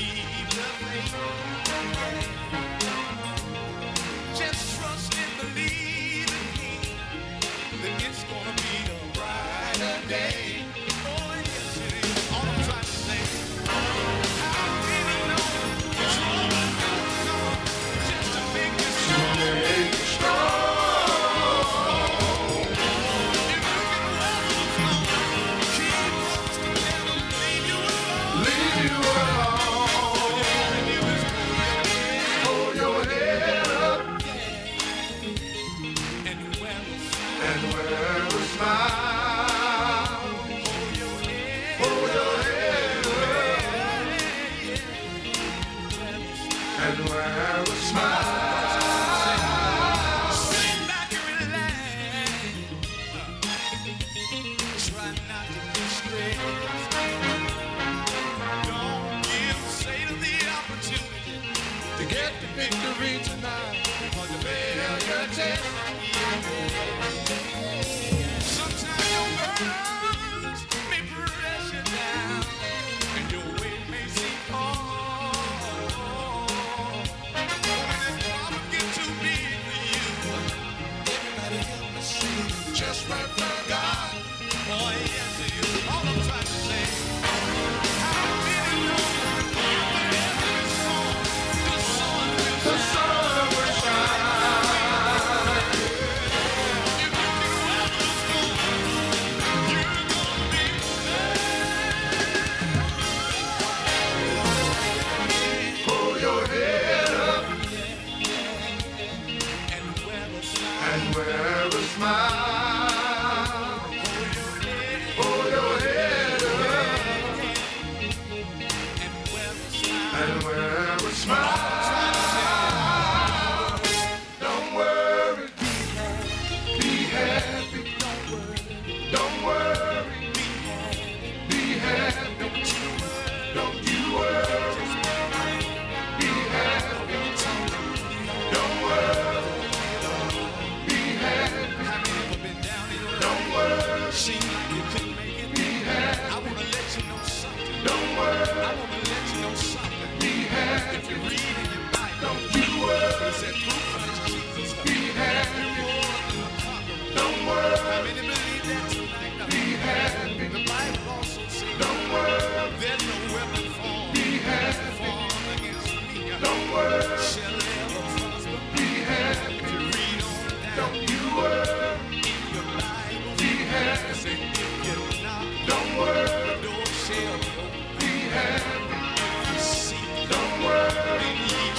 keep the faith. Just trust and believe again that it's gonna be a brighter day. Oh, yes it is. All I'm trying to say, how many know trouble will come just to make you strong? If you can weather the storm, keep trusting, never leave you alone. Leave you alone. And you just Hold your head up and wear a smile. and wear a smile. Hold your head. Hold your head up and wear a smile. Sit back and relax. Try not to be stressed. Don't give Satan the opportunity to get the victory tonight. Because you fail your test. Sometimes your burdens may press you down, and your weight may seem hard. When this problem gets too big for you, everybody help me sing. Just right for God. Boy, yes, it is. All I'm trying to say, how many know that every song, the sun will The shine? sun will shine. If you can weather the storm, you're gonna be Hold your head up and wear a smile. and wear a smile. Hold your head up And wear a smile. and wear a smile. Don't worry, be happy. Don't worry, be happy. Don't you worry, be happy. Don't worry, be happy. Have you ever been down in your life? Don't worry, Seemed like you couldn't make it. be happy. I wanna let you know something. Don't I worry, wanna let you know something. be happy. If you read in your Bible, Don't you worry, it said through Christ Jesus, be you're happy. more than a conqueror. Don't How worry, many believe that tonight? be happy. The Bible also says Don't worry, there's no weapon formed be happy. against me. Don't worry, Shall ever prosper. be happy. If you read on down Don't you worry, in your Bible, be happy. it said if you knock, Don't worry, the door shall be open. be happy. If you seek, Don't worry, then ye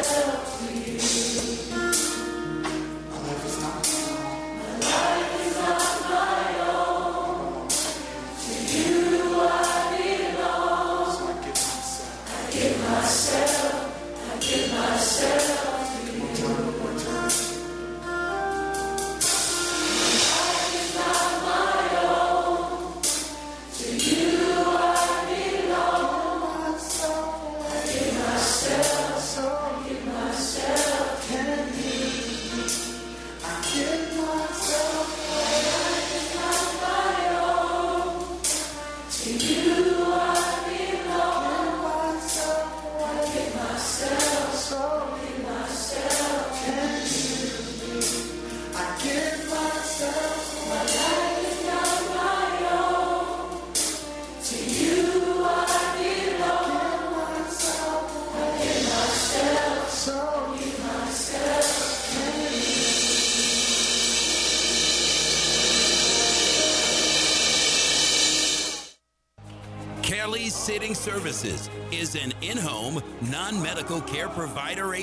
Kelly's Sitting Services is an in-home, non-medical care provider